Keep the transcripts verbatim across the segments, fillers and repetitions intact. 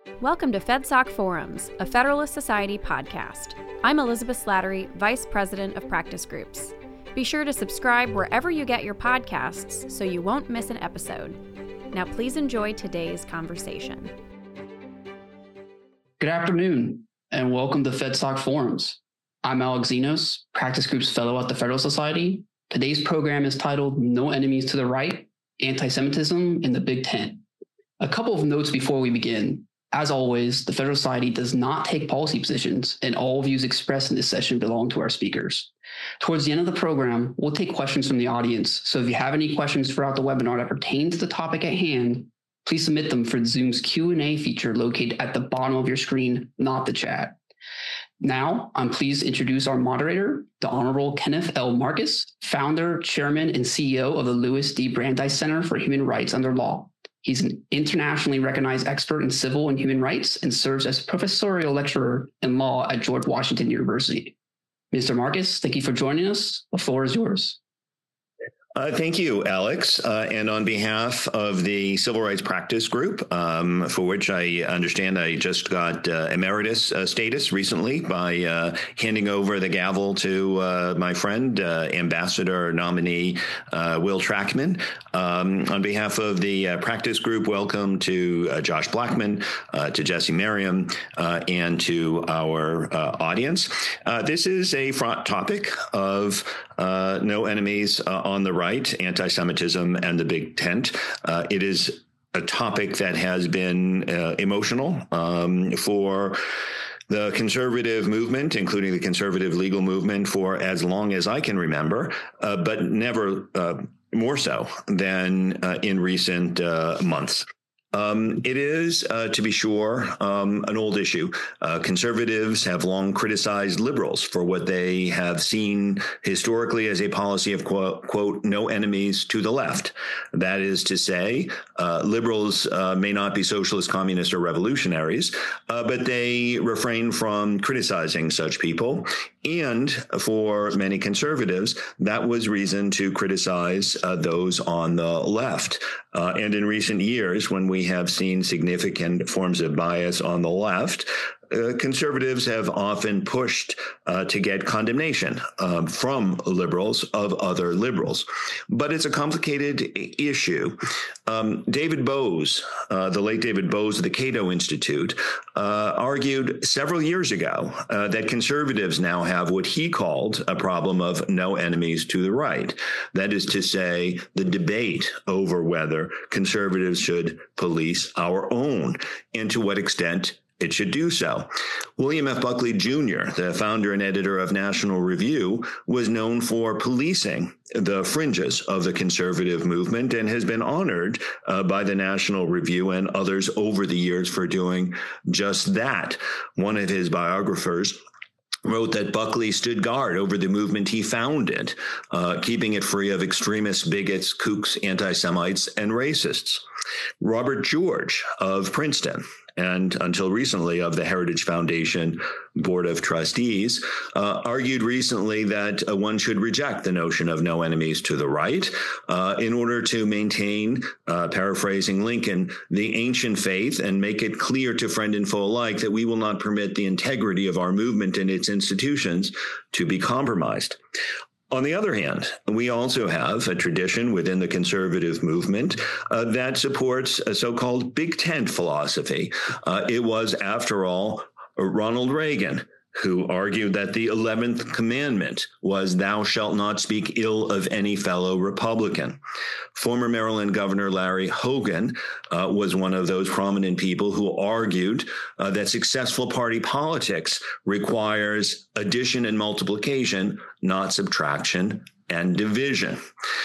Welcome to FedSoc Forums, a Federalist Society podcast. I'm Elizabeth Slattery, Vice President of Practice Groups. Be sure to subscribe wherever you get your podcasts so you won't miss an episode. Now please enjoy today's conversation. Good afternoon, and welcome to FedSoc Forums. I'm Alex Zenos, Practice Groups Fellow at the Federalist Society. Today's program is titled No Enemies to the Right, Anti-Semitism in the Big Tent. A couple of notes before we begin. As always, the Federalist Society does not take policy positions, and all views expressed in this session belong to our speakers. Towards the end of the program, we'll take questions from the audience, so if you have any questions throughout the webinar that pertain to the topic at hand, please submit them for Zoom's Q and A feature located at the bottom of your screen, not the chat. Now, I'm pleased to introduce our moderator, the Honorable Kenneth L. Marcus, founder, chairman, and C E O of the Louis D. Brandeis Center for Human Rights Under Law. He's an internationally recognized expert in civil and human rights and serves as professorial lecturer in law at George Washington University. Mister Marcus, thank you for joining us. The floor is yours. Uh, thank you, Alex. Uh, and on behalf of the Civil Rights Practice Group, um, for which I understand I just got uh, emeritus uh, status recently by uh, handing over the gavel to uh, my friend, uh, Ambassador nominee uh, Will Trackman. Um, on behalf of the uh, Practice Group, welcome to uh, Josh Blackman, uh, to Jesse Merriam, uh, and to our uh, audience. Uh, this is a front topic of uh, no enemies uh, on the right. Right, anti-Semitism and the Big Tent. Uh, it is a topic that has been uh, emotional um, for the conservative movement, including the conservative legal movement, for as long as I can remember, uh, but never uh, more so than uh, in recent uh, months. Um, it is, uh, to be sure, um, an old issue. Uh, conservatives have long criticized liberals for what they have seen historically as a policy of, quote, quote no enemies to the left. That is to say, uh, liberals uh, may not be socialist, communist, or revolutionaries, uh, but they refrain from criticizing such people. And for many conservatives, that was reason to criticize uh, those on the left. Uh, and in recent years, when we have seen significant forms of bias on the left, Uh, conservatives have often pushed uh, to get condemnation um, from liberals of other liberals. But it's a complicated issue. Um, David Boaz, uh, the late David Boaz of the Cato Institute, uh, argued several years ago uh, that conservatives now have what he called a problem of no enemies to the right. That is to say, the debate over whether conservatives should police our own and to what extent it should do so. William F. Buckley Junior, the founder and editor of National Review, was known for policing the fringes of the conservative movement and has been honored uh, by the National Review and others over the years for doing just that. One of his biographers wrote that Buckley stood guard over the movement he founded, uh, keeping it free of extremists, bigots, kooks, anti-Semites, and racists. Robert George of Princeton, and until recently of the Heritage Foundation Board of Trustees, uh, argued recently that uh, one should reject the notion of no enemies to the right uh, in order to maintain, uh, paraphrasing Lincoln, the ancient faith and make it clear to friend and foe alike that we will not permit the integrity of our movement and its institutions to be compromised. On the other hand, we also have a tradition within the conservative movement uh, that supports a so-called Big Tent philosophy. Uh, it was, after all, Ronald Reagan who argued that the eleventh commandment was thou shalt not speak ill of any fellow Republican. Former Maryland Governor Larry Hogan uh, was one of those prominent people who argued uh, that successful party politics requires addition and multiplication, not subtraction and division.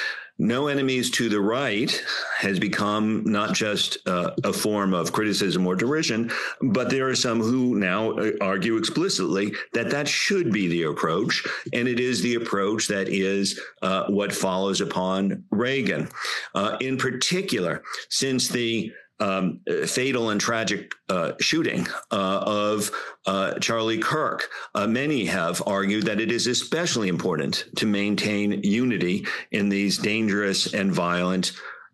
No enemies to the right has become not just uh, a form of criticism or derision, but there are some who now argue explicitly that that should be the approach, and it is the approach that is uh, what follows upon Reagan. Uh, in particular, since the Um, fatal and tragic uh, shooting uh, of uh, Charlie Kirk, uh, many have argued that it is especially important to maintain unity in these dangerous and violent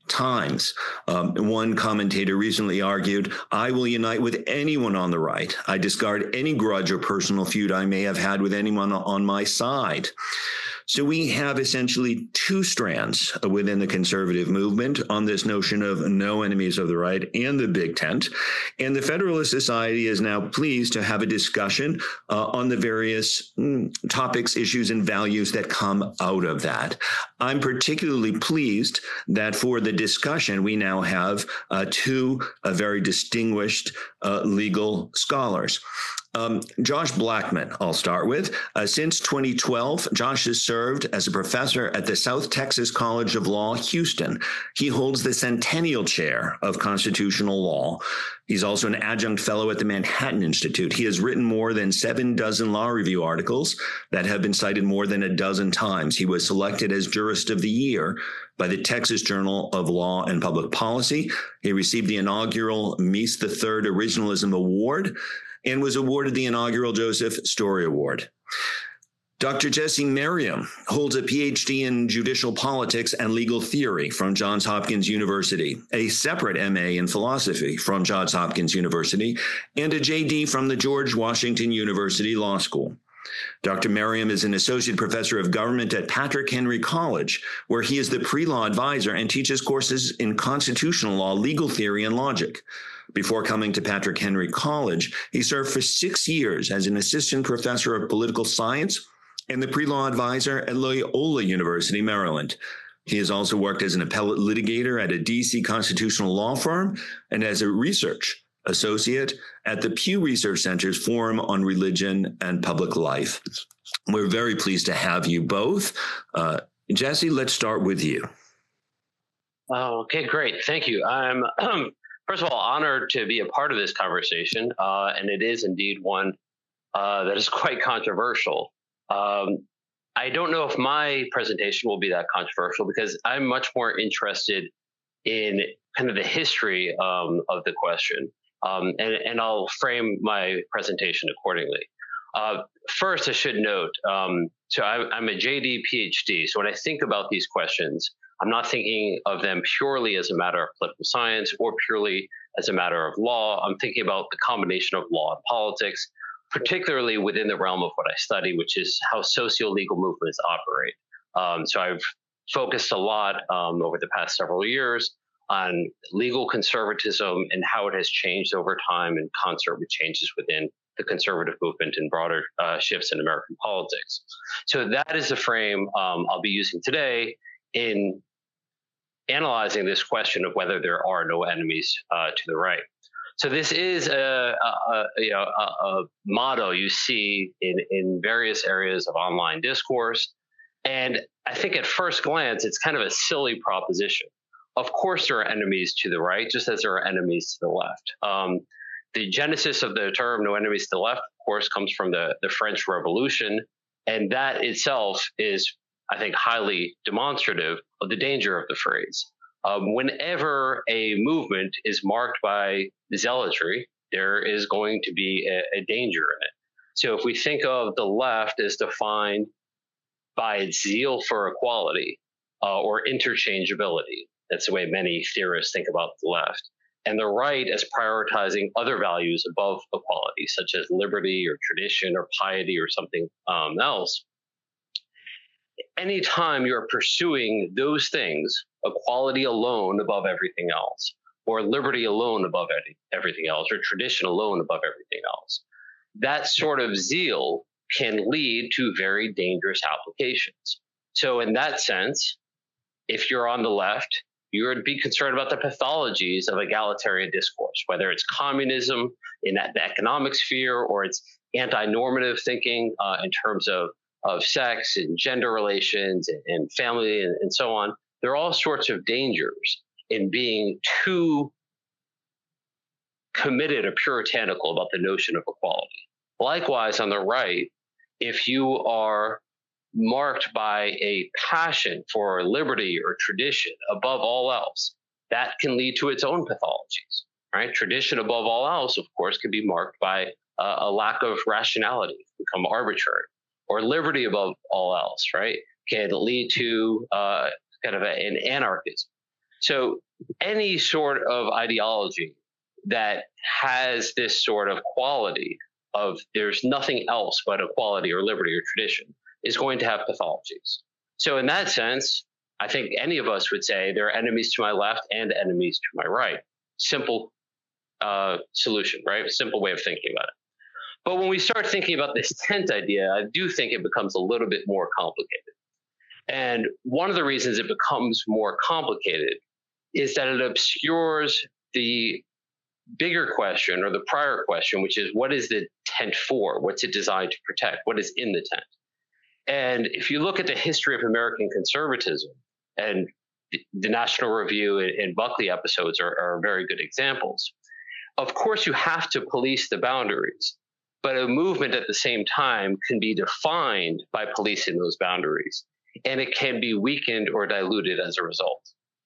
times. Um, one commentator recently argued, I will unite with anyone on the right. I discard any grudge or personal feud I may have had with anyone on my side. So we have essentially two strands within the conservative movement on this notion of no enemies of the right and the big tent. And the Federalist Society is now pleased to have a discussion uh, on the various mm, topics, issues, and values that come out of that. I'm particularly pleased that for the discussion, we now have uh, two uh, very distinguished uh, legal scholars. Um, Josh Blackman, I'll start with. Uh, since twenty twelve, Josh has served as a professor at the South Texas College of Law, Houston. He holds the Centennial Chair of Constitutional Law. He's also an adjunct fellow at the Manhattan Institute. He has written more than seven dozen law review articles that have been cited more than a dozen times. He was selected as Jurist of the Year by the Texas Journal of Law and Public Policy. He received the inaugural Mies the Third Originalism Award and was awarded the inaugural Joseph Story Award. Doctor Jesse Merriam holds a P H D in judicial politics and legal theory from Johns Hopkins University, a separate M A in philosophy from Johns Hopkins University, and a J D from the George Washington University Law School. Doctor Merriam is an associate professor of government at Patrick Henry College, where he is the pre-law advisor and teaches courses in constitutional law, legal theory, and logic. Before coming to Patrick Henry College, he served for six years as an assistant professor of political science and the pre-law advisor at Loyola University, Maryland. He has also worked as an appellate litigator at a D C constitutional law firm and as a research associate at the Pew Research Center's Forum on Religion and Public Life. We're very pleased to have you both. Uh, Jesse, let's start with you. Oh, okay, great. Thank you. I'm, first of all, honored to be a part of this conversation, uh, and it is indeed one uh, that is quite controversial. Um, I don't know if my presentation will be that controversial because I'm much more interested in kind of the history um, of the question. Um, and, and I'll frame my presentation accordingly. Uh, first, I should note, um, so I, I'm a J D PhD. So when I think about these questions, I'm not thinking of them purely as a matter of political science or purely as a matter of law. I'm thinking about the combination of law and politics, particularly within the realm of what I study, which is how socio-legal movements operate. Um, so I've focused a lot um, over the past several years on legal conservatism and how it has changed over time in concert with changes within the conservative movement and broader uh, shifts in American politics. So that is the frame um, I'll be using today in analyzing this question of whether there are no enemies uh, to the right. So this is a, a, a, you know, a, a motto you see in, in various areas of online discourse. And I think at first glance, it's kind of a silly proposition. Of course, there are enemies to the right, just as there are enemies to the left. Um, the genesis of the term no enemies to the left, of course, comes from the, the French Revolution. And that itself is, I think, highly demonstrative of the danger of the phrase. Um, whenever a movement is marked by zealotry, there is going to be a, a danger in it. So if we think of the left as defined by its zeal for equality uh, or interchangeability, that's the way many theorists think about the left, and the right as prioritizing other values above equality, such as liberty or tradition or piety or something um, else. Anytime you're pursuing those things, equality alone above everything else, or liberty alone above any, everything else, or tradition alone above everything else, that sort of zeal can lead to very dangerous applications. So in that sense, if you're on the left, you would be concerned about the pathologies of egalitarian discourse, whether it's communism in the economic sphere or it's anti-normative thinking uh, in terms of, of sex and gender relations and, and family and, and so on. There are all sorts of dangers in being too committed or puritanical about the notion of equality. Likewise, on the right, if you are marked by a passion for liberty or tradition above all else, that can lead to its own pathologies, right? Tradition above all else, of course, can be marked by uh, a lack of rationality, become arbitrary, or liberty above all else, right? Can lead to uh, kind of a, an anarchism. So any sort of ideology that has this sort of quality of there's nothing else but equality or liberty or tradition is going to have pathologies. So in that sense, I think any of us would say there are enemies to my left and enemies to my right. Simple uh, solution, right? Simple way of thinking about it. But when we start thinking about this tent idea, I do think it becomes a little bit more complicated. And one of the reasons it becomes more complicated is that it obscures the bigger question or the prior question, which is what is the tent for? What's it designed to protect? What is in the tent? And if you look at the history of American conservatism, and the National Review and Buckley episodes are, are very good examples. Of course, you have to police the boundaries, but a movement at the same time can be defined by policing those boundaries, and it can be weakened or diluted as a result.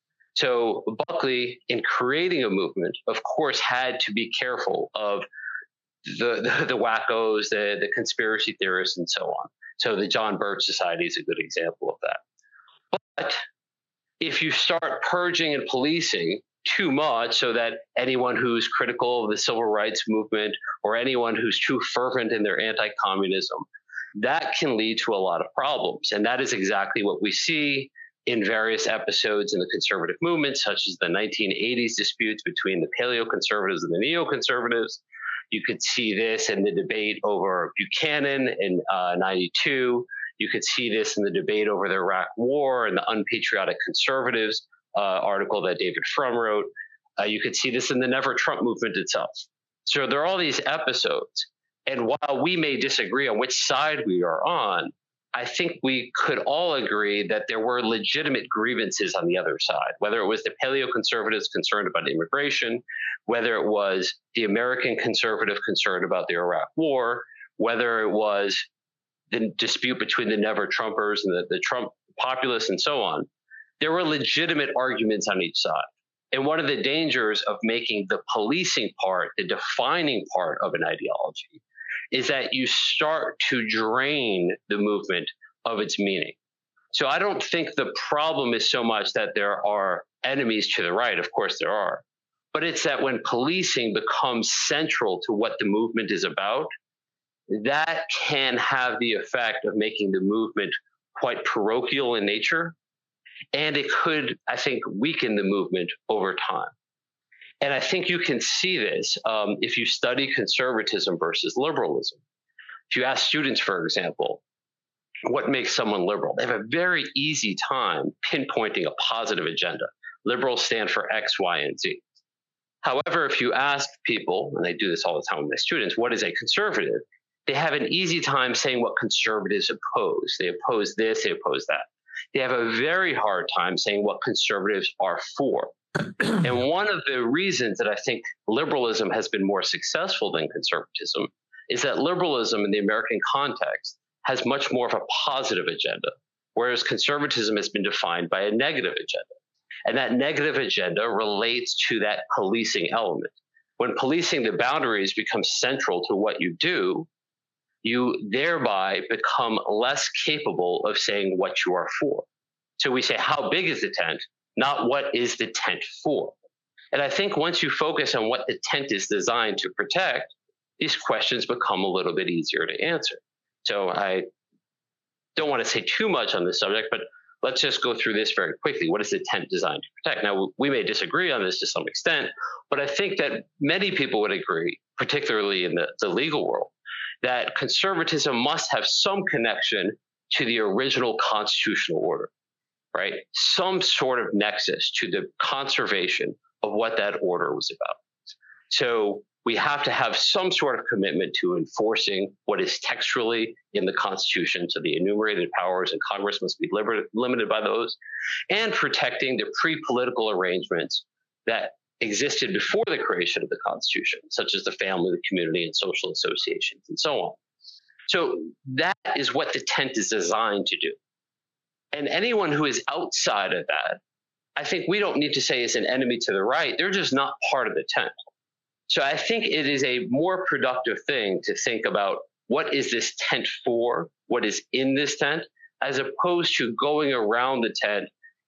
So Buckley, in creating a movement, of course, had to be careful of the, the, the wackos, the, the conspiracy theorists, and so on. So the John Birch Society is a good example of that. But if you start purging and policing too much so that anyone who's critical of the civil rights movement or anyone who's too fervent in their anti-communism, that can lead to a lot of problems. And that is exactly what we see in various episodes in the conservative movement, such as the nineteen eighties disputes between the paleo-conservatives and the neo-conservatives. You could see this in the debate over Buchanan in uh, ninety-two. You could see this in the debate over the Iraq War and the unpatriotic conservatives uh, article that David Frum wrote. Uh, you could see this in the Never Trump movement itself. So there are all these episodes. And while we may disagree on which side we are on, I think we could all agree that there were legitimate grievances on the other side, whether it was the paleo-conservatives concerned about immigration, whether it was the American conservative concerned about the Iraq War, whether it was the dispute between the Never Trumpers and the, the Trump populists and so on. There were legitimate arguments on each side. And one of the dangers of making the policing part, the defining part of an ideology, is that you start to drain the movement of its meaning. So I don't think the problem is so much that there are enemies to the right. Of course there are. But it's that when policing becomes central to what the movement is about, that can have the effect of making the movement quite parochial in nature. And it could, I think, weaken the movement over time. And I think you can see this um, if you study conservatism versus liberalism. If you ask students, for example, what makes someone liberal, they have a very easy time pinpointing a positive agenda. Liberals stand for X, Y, and Z. However, if you ask people, and I do this all the time with my students, what is a conservative? They have an easy time saying what conservatives oppose. They oppose this, they oppose that. They have a very hard time saying what conservatives are for. And one of the reasons that I think liberalism has been more successful than conservatism is that liberalism in the American context has much more of a positive agenda, whereas conservatism has been defined by a negative agenda. And that negative agenda relates to that policing element. When policing the boundaries becomes central to what you do, you thereby become less capable of saying what you are for. So we say, how big is the tent? Not what is the tent for? And I think once you focus on what the tent is designed to protect, these questions become a little bit easier to answer. So I don't want to say too much on this subject, but let's just go through this very quickly. What is the tent designed to protect? Now, we may disagree on this to some extent, but I think that many people would agree, particularly in the, the legal world, that conservatism must have some connection to the original constitutional order, right? Some sort of nexus to the conservation of what that order was about. So we have to have some sort of commitment to enforcing what is textually in the Constitution. So the enumerated powers, and Congress must be liber- limited by those, and protecting the pre-political arrangements that existed before the creation of the Constitution, such as the family, the community, and social associations, and so on. So that is what the tent is designed to do. And anyone who is outside of that, I think we don't need to say is an enemy to the right. They're just not part of the tent. So I think it is a more productive thing to think about what is this tent for, what is in this tent, as opposed to going around the tent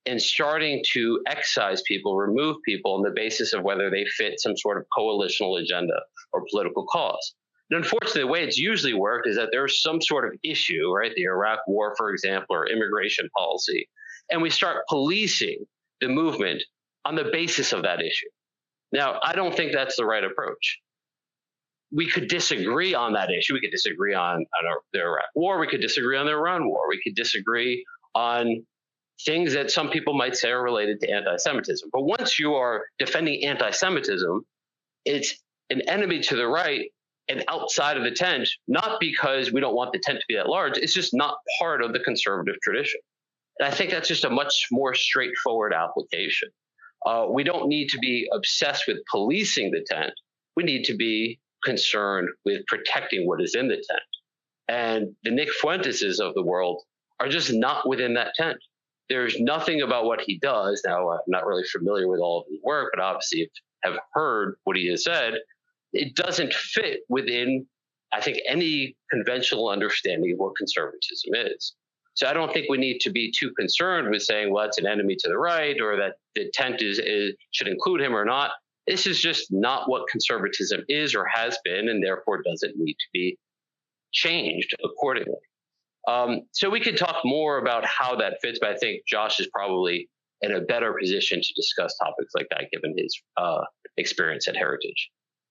and starting to excise people, remove people on the basis of whether they fit some sort of coalitional agenda or political cause. And unfortunately, the way it's usually worked is that there's some sort of issue, right? The Iraq War, for example, or immigration policy. And we start policing the movement on the basis of that issue. Now, I don't think that's the right approach. We could disagree on that issue. We could disagree on, on the Iraq War. We could disagree on the Iran War. We could disagree on things that some people might say are related to anti-Semitism. But once you are defending anti-Semitism, it's an enemy to the right and outside of the tent, not because we don't want the tent to be at large. It's just not part of the conservative tradition. And I think that's just a much more straightforward application. Uh, we don't need to be obsessed with policing the tent. We need to be concerned with protecting what is in the tent. And the Nick Fuenteses of the world are just not within that tent. There's nothing about what he does. Now, I'm not really familiar with all of his work, but obviously have heard what he has said. It doesn't fit within, I think, any conventional understanding of what conservatism is. So I don't think we need to be too concerned with saying, well, it's an enemy to the right, or that the tent is, is should include him or not. This is just not what conservatism is or has been, and therefore doesn't need to be changed accordingly. Um, so we could talk more about how that fits, but I think Josh is probably in a better position to discuss topics like that, given his uh, experience at Heritage.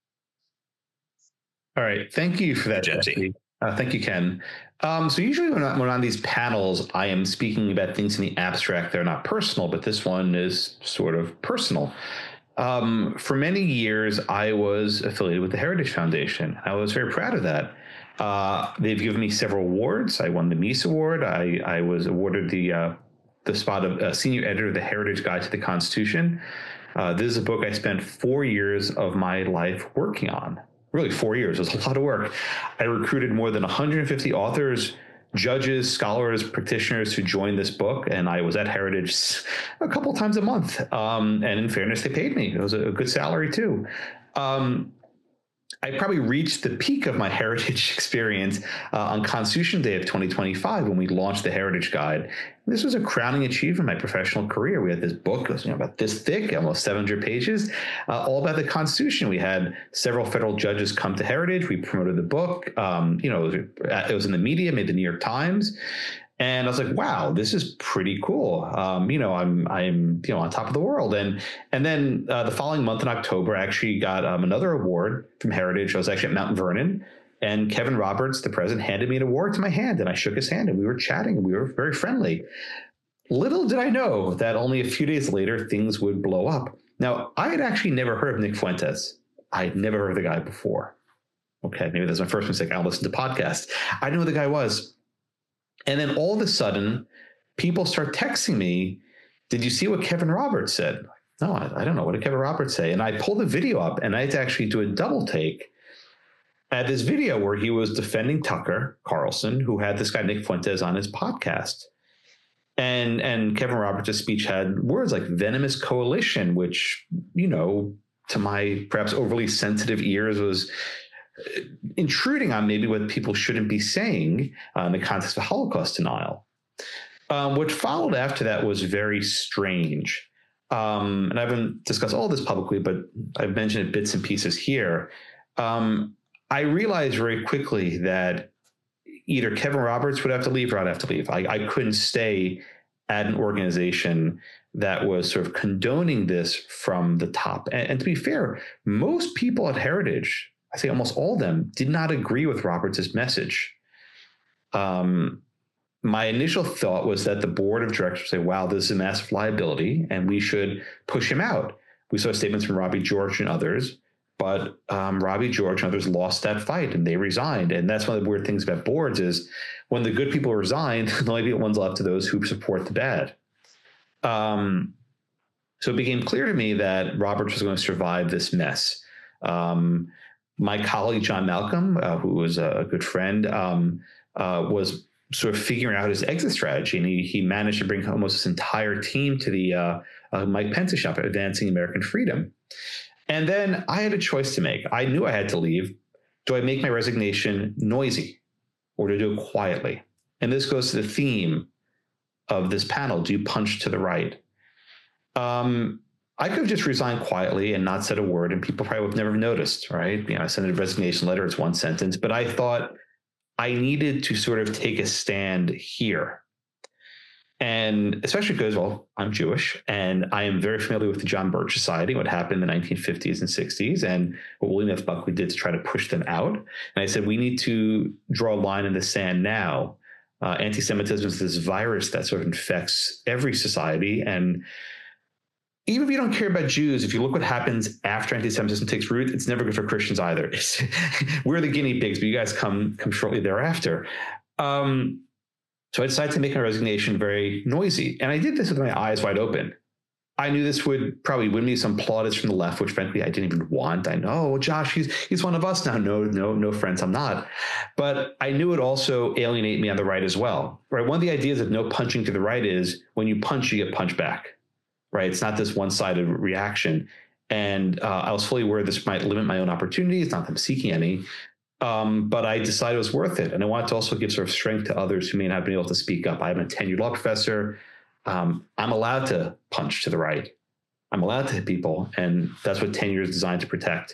All right. Thank you for that, Jesse. Uh, thank you, Ken. Um, so usually when, I, when on these panels, I am speaking about things in the abstract. They're not personal, but this one is sort of personal. Um, for many years, I was affiliated with the Heritage Foundation. I was very proud of that. Uh, they've given me several awards. I won the Mies Award. I, I was awarded the uh, the spot of uh, senior editor of the Heritage Guide to the Constitution. Uh, this is a book I spent four years of my life working on. Really, four years. It was a lot of work. I recruited more than one hundred fifty authors, judges, scholars, practitioners to join this book, and I was at Heritage a couple times a month. Um, and in fairness, they paid me. It was a good salary, too. Um, I probably reached the peak of my Heritage experience uh, on Constitution Day of twenty twenty-five when we launched the Heritage Guide. This was a crowning achievement in my professional career. We had this book, it was, you know, about this thick, almost seven hundred pages, uh, all about the Constitution. We had several federal judges come to Heritage. We promoted the book. Um, you know, it was, it was in the media, made the New York Times. And I was like, wow, this is pretty cool. Um, you know, I'm, I'm, you know, on top of the world. And, and then uh, the following month in October, I actually got um, another award from Heritage. I was actually at Mount Vernon, and Kevin Roberts, the president, handed me an award to my hand, and I shook his hand, and we were chatting, and we were very friendly. Little did I know that only a few days later, things would blow up. Now, I had actually never heard of Nick Fuentes. I had never heard of the guy before. Okay, maybe that's my first mistake. I'll listen to podcasts. I didn't know who the guy was. And then all of a sudden, people start texting me, did you see what Kevin Roberts said? No, I, I don't know. What did Kevin Roberts say? And I pulled the video up, and I had to actually do a double take at this video where he was defending Tucker Carlson, who had this guy Nick Fuentes on his podcast. And, and Kevin Roberts' speech had words like venomous coalition, which, you know, to my perhaps overly sensitive ears was intruding on maybe what people shouldn't be saying uh, in the context of Holocaust denial. Um, what followed after that was very strange. Um, and I haven't discussed all this publicly, but I've mentioned it bits and pieces here. Um, I realized very quickly that either Kevin Roberts would have to leave or I'd have to leave. I, I couldn't stay at an organization that was sort of condoning this from the top. And, and to be fair, most people at Heritage, I say almost all of them, did not agree with Roberts' message. Um, my initial thought was that the board of directors say, wow, this is a massive liability, and we should push him out. We saw statements from Robbie George and others, but um, Robbie George and others lost that fight, and they resigned. And that's one of the weird things about boards is when the good people resign, the only ones left are those who support the bad. Um, so it became clear to me that Roberts was going to survive this mess. Um, My colleague, John Malcolm, uh, who was a good friend, um, uh, was sort of figuring out his exit strategy. And he, he managed to bring almost his entire team to the uh, uh, Mike Pence shop, Advancing American Freedom. And then I had a choice to make. I knew I had to leave. Do I make my resignation noisy or do I do it quietly? And this goes to the theme of this panel. Do you punch to the right? Um, I could have just resigned quietly and not said a word, and people probably would have never noticed, right? You know, I sent a resignation letter, it's one sentence, but I thought I needed to sort of take a stand here. And especially because, well, I'm Jewish and I am very familiar with the John Birch Society, what happened in the nineteen fifties and sixties, and what William F. Buckley did to try to push them out. And I said, we need to draw a line in the sand now. Uh, anti-Semitism is this virus that sort of infects every society. And even if you don't care about Jews, if you look what happens after anti-Semitism takes root, it's never good for Christians either. It's, we're the guinea pigs, but you guys come, come shortly thereafter. Um, So I decided to make my resignation very noisy. And I did this with my eyes wide open. I knew this would probably win me some plaudits from the left, which frankly I didn't even want. I know, oh, Josh, he's he's one of us now. No, no, no, friends, I'm not. But I knew it would alienate me on the right as well. Right. One of the ideas of no punching to the right is when you punch, you get punched back. Right. It's not this one-sided reaction. And uh, I was fully aware this might limit my own opportunities, not that I'm seeking any. Um, but I decided it was worth it. And I wanted to also give sort of strength to others who may not have been able to speak up. I'm a tenured law professor. Um, I'm allowed to punch to the right. I'm allowed to hit people. And that's what tenure is designed to protect.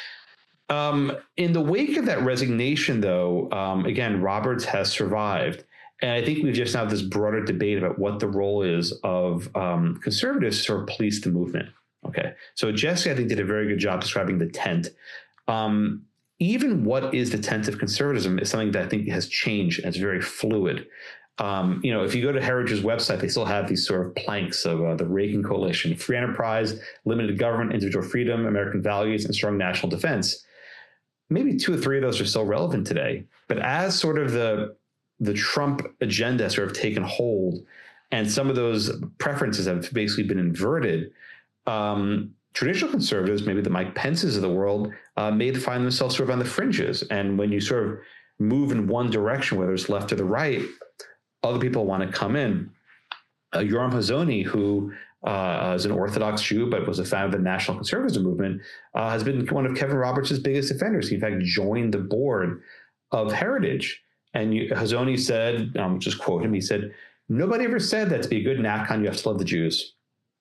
Um, in the wake of that resignation, though, um, again, Roberts has survived. And I think we've just now this broader debate about what the role is of um, conservatives to sort of police the movement. Okay. So Jesse, I think, did a very good job describing the tent. Um, Even what is the tent of conservatism is something that I think has changed and it's very fluid. Um, you know, if you go to Heritage's website, they still have these sort of planks of uh, the Reagan Coalition: free enterprise, limited government, individual freedom, American values, and strong national defense. Maybe two or three of those are still relevant today. But as sort of the the Trump agenda has sort of taken hold, and some of those preferences have basically been inverted, um, traditional conservatives, maybe the Mike Pences of the world, uh, may find themselves sort of on the fringes. And when you sort of move in one direction, whether it's left or the right, other people want to come in. Uh, Yoram Hazony, who uh, is an Orthodox Jew but was a fan of the National Conservatism movement, uh, has been one of Kevin Roberts' biggest defenders. He, in fact, joined the board of Heritage. And you, Hazony said, um, just quote him, he said, "Nobody ever said that to be a good Nakon, you have to love the Jews."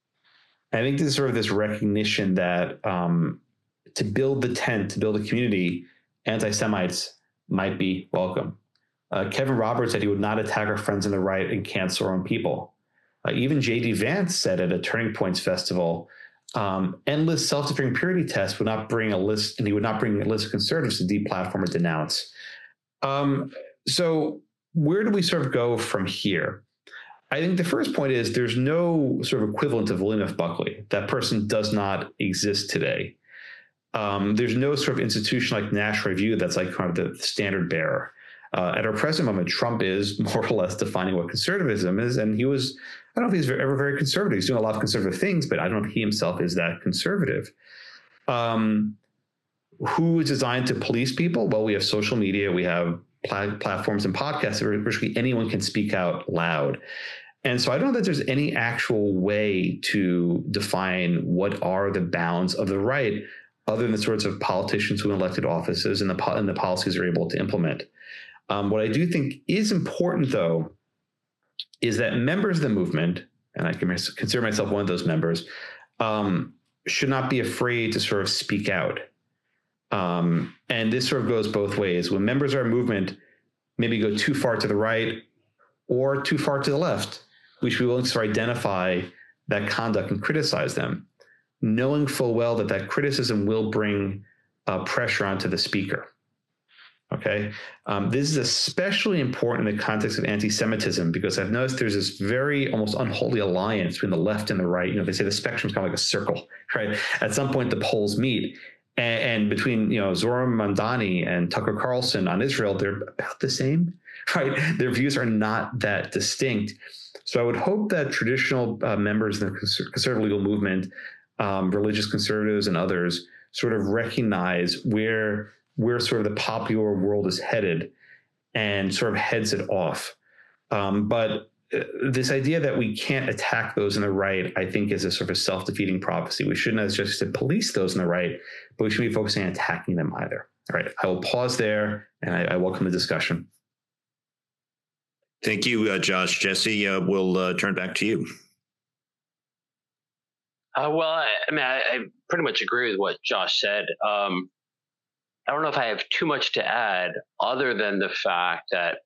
I think there's sort of this recognition that um, to build the tent, to build a community, anti-Semites might be welcome. Uh, Kevin Roberts said he would not attack our friends on the right and cancel our own people. Uh, even J D Vance said at a Turning Points festival, um, endless self-defeating purity tests would not bring a list, and he would not bring a list of conservatives to deplatform or denounce. Um, so where do we sort of go from here? I think the first point is there's no sort of equivalent of William F. Buckley. That person does not exist today. Um, there's no sort of institution like National Review that's like kind of the standard bearer. Uh, at our present moment, Trump is more or less defining what conservatism is. And he was, I don't know if he's ever very conservative. He's doing a lot of conservative things, but I don't know if he himself is that conservative. Um, who is designed to police people? Well, we have social media, we have pl- platforms and podcasts where virtually anyone can speak out loud. And so I don't know that there's any actual way to define what are the bounds of the right, other than the sorts of politicians who elected offices and the, po- and the policies they're able to implement. Um, what I do think is important, though, is that members of the movement, and I can consider myself one of those members, um, should not be afraid to sort of speak out. Um, and this sort of goes both ways. When members of our movement maybe go too far to the right or too far to the left, we should be willing to sort of identify that conduct and criticize them, knowing full well that that criticism will bring uh, pressure onto the speaker. Okay, um, this is especially important in the context of anti-Semitism, because I've noticed there's this very almost unholy alliance between the left and the right. You know, they say the spectrum's kind of like a circle, right? At some point, the poles meet. And, and between, you know, Zohran Mamdani and Tucker Carlson on Israel, they're about the same, right? Their views are not that distinct. So I would hope that traditional uh, members of the conservative legal movement, um, religious conservatives and others, sort of recognize where where sort of the popular world is headed and sort of heads it off. Um, but this idea that we can't attack those on the right, I think, is a sort of self-defeating prophecy. We shouldn't have just to police those on the right, but we shouldn't be focusing on attacking them either. All right, I will pause there, and I, I welcome the discussion. Thank you, uh, Josh. Jesse, uh, we'll uh, turn back to you. Uh, well, I, I mean, I, I pretty much agree with what Josh said. Um, I don't know if I have too much to add other than the fact that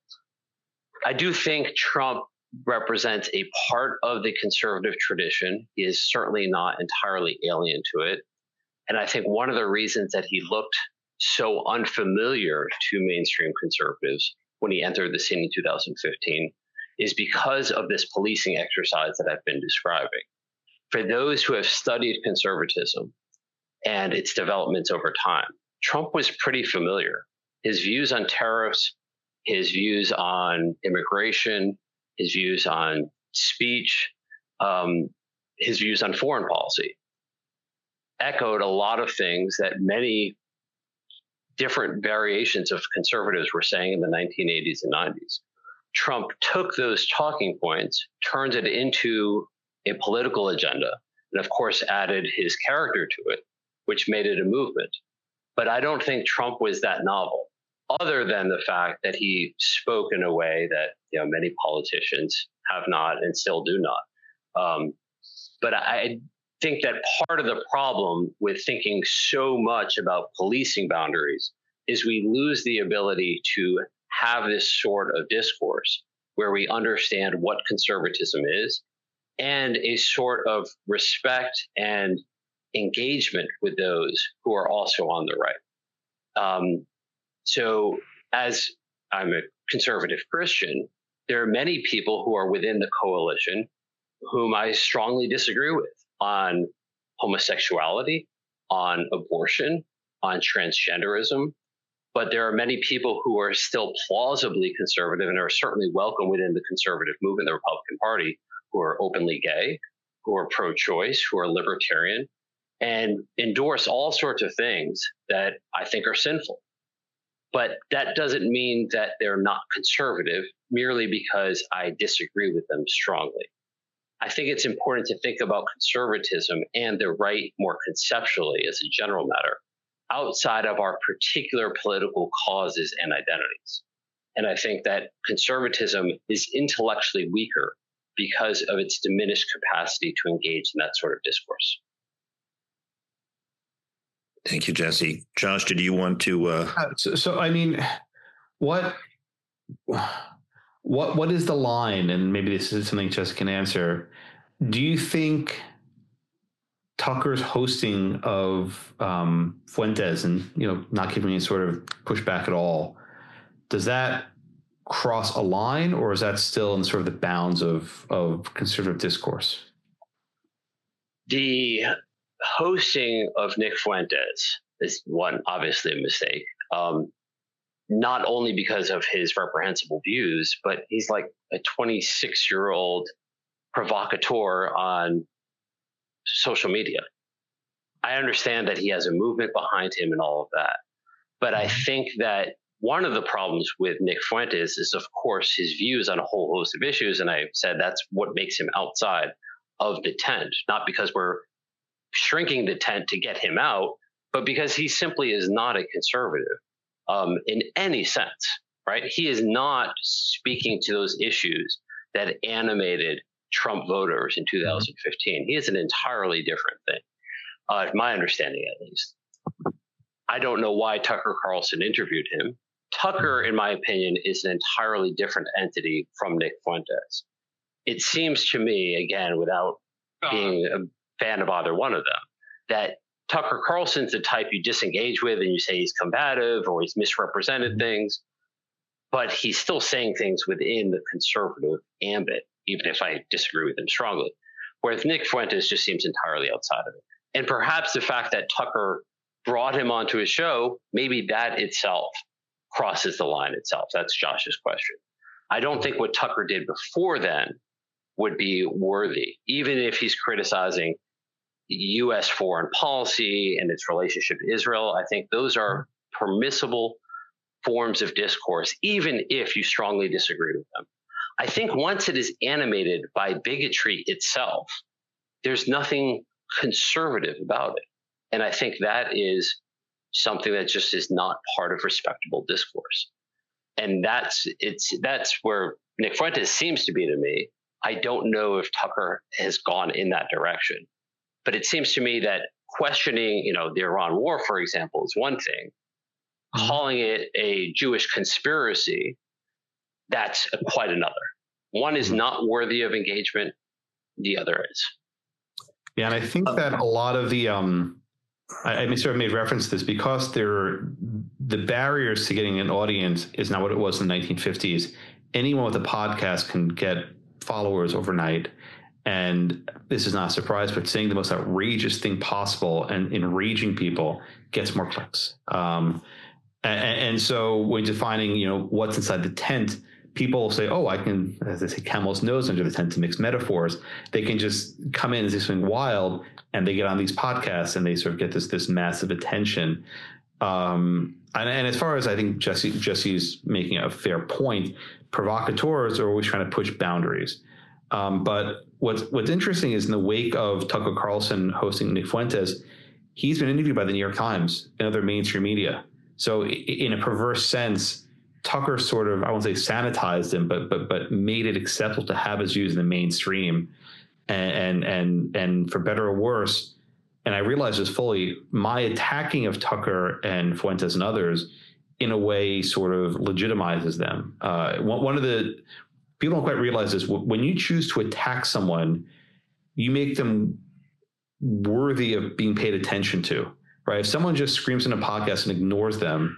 I do think Trump represents a part of the conservative tradition. He is certainly not entirely alien to it. And I think one of the reasons that he looked so unfamiliar to mainstream conservatives when he entered the scene in two thousand fifteen is because of this policing exercise that I've been describing. For those who have studied conservatism and its developments over time, Trump was pretty familiar. His views on tariffs, his views on immigration, his views on speech, um, his views on foreign policy echoed a lot of things that many different variations of conservatives were saying in the nineteen eighties and nineties. Trump took those talking points, turned it into a political agenda, and of course added his character to it, which made it a movement. But I don't think Trump was that novel, other than the fact that he spoke in a way that, you know, many politicians have not and still do not. Um, but I think that part of the problem with thinking so much about policing boundaries is we lose the ability to have this sort of discourse where we understand what conservatism is and a sort of respect and engagement with those who are also on the right. Um, so as I'm a conservative Christian, there are many people who are within the coalition whom I strongly disagree with on homosexuality, on abortion, on transgenderism. But there are many people who are still plausibly conservative and are certainly welcome within the conservative movement, the Republican Party, who are openly gay, who are pro-choice, who are libertarian, and endorse all sorts of things that I think are sinful. But that doesn't mean that they're not conservative merely because I disagree with them strongly. I think it's important to think about conservatism and the right more conceptually as a general matter, outside of our particular political causes and identities. And I think that conservatism is intellectually weaker because of its diminished capacity to engage in that sort of discourse. Thank you, Jesse. Josh, did you want to? Uh... Uh, so, so, I mean, what, what, what is the line? And maybe this is something Jesse can answer. Do you think Tucker's hosting of um, Fuentes and, you know, not giving any sort of pushback at all, does that cross a line, or is that still in sort of the bounds of, of conservative discourse? The hosting of Nick Fuentes is one, obviously a mistake, um, not only because of his reprehensible views, but he's like a twenty-six-year-old provocateur on social media. I understand that he has a movement behind him and all of that, but I think that one of the problems with Nick Fuentes is, of course, his views on a whole host of issues, and I said that's what makes him outside of the tent, not because we're shrinking the tent to get him out, but because he simply is not a conservative um, in any sense, right? He is not speaking to those issues that animated Trump voters in two thousand fifteen. He is an entirely different thing, uh, my understanding at least. I don't know why Tucker Carlson interviewed him. Tucker, in my opinion, is an entirely different entity from Nick Fuentes. It seems to me, again, without being a fan of either one of them, that Tucker Carlson's the type you disengage with and you say he's combative or he's misrepresented things, but he's still saying things within the conservative ambit, even if I disagree with him strongly. Whereas Nick Fuentes just seems entirely outside of it. And perhaps the fact that Tucker brought him onto his show, maybe that itself crosses the line itself. That's Josh's question. I don't think what Tucker did before then would be worthy, even if he's criticizing U S foreign policy and its relationship to Israel. I think those are permissible forms of discourse, even if you strongly disagree with them. I think once it is animated by bigotry itself, there's nothing conservative about it. And I think that is something that just is not part of respectable discourse. And that's it's that's where Nick Fuentes seems to be to me. I don't know if Tucker has gone in that direction. But it seems to me that questioning, you know, the Iran war, for example, is one thing. Mm-hmm. Calling it a Jewish conspiracy, that's quite another. One is mm-hmm. not worthy of engagement. The other is. Yeah, and I think that a lot of the, um, I, I sort of made reference to this because there, the barriers to getting an audience is not what it was in the nineteen fifties. Anyone with a podcast can get followers overnight. And this is not a surprise, but saying the most outrageous thing possible and enraging people gets more clicks. Um, and, and so when defining, you know, what's inside the tent, people say, oh, I can, as they say, camel's nose under the tent to mix metaphors. They can just come in and do something wild, and they get on these podcasts and they sort of get this this massive attention. Um, and, and as far as I think Jesse Jesse's making a fair point, provocateurs are always trying to push boundaries. Um, but what's what's interesting is in the wake of Tucker Carlson hosting Nick Fuentes, he's been interviewed by the New York Times and other mainstream media. So in a perverse sense, Tucker sort of, I won't say sanitized him, but but but made it acceptable to have his views in the mainstream, and and and, and for better or worse. And I realize this fully. My attacking of Tucker and Fuentes and others, in a way, sort of legitimizes them. Uh, one, one of the people don't quite realize this. When you choose to attack someone, you make them worthy of being paid attention to, right? If someone just screams in a podcast and ignores them,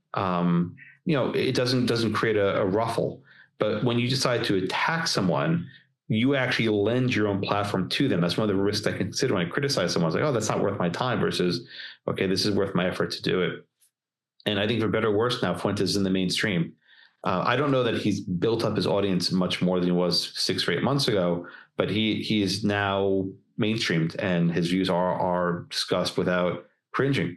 um, you know, it doesn't doesn't create a, a ruffle. But when you decide to attack someone, you actually lend your own platform to them. That's one of the risks I consider when I criticize someone. I was like, oh, that's not worth my time versus, okay, this is worth my effort to do it. And I think for better or worse now, Fuentes is in the mainstream. Uh, I don't know that he's built up his audience much more than he was six or eight months ago, but he he is now mainstreamed and his views are are discussed without cringing.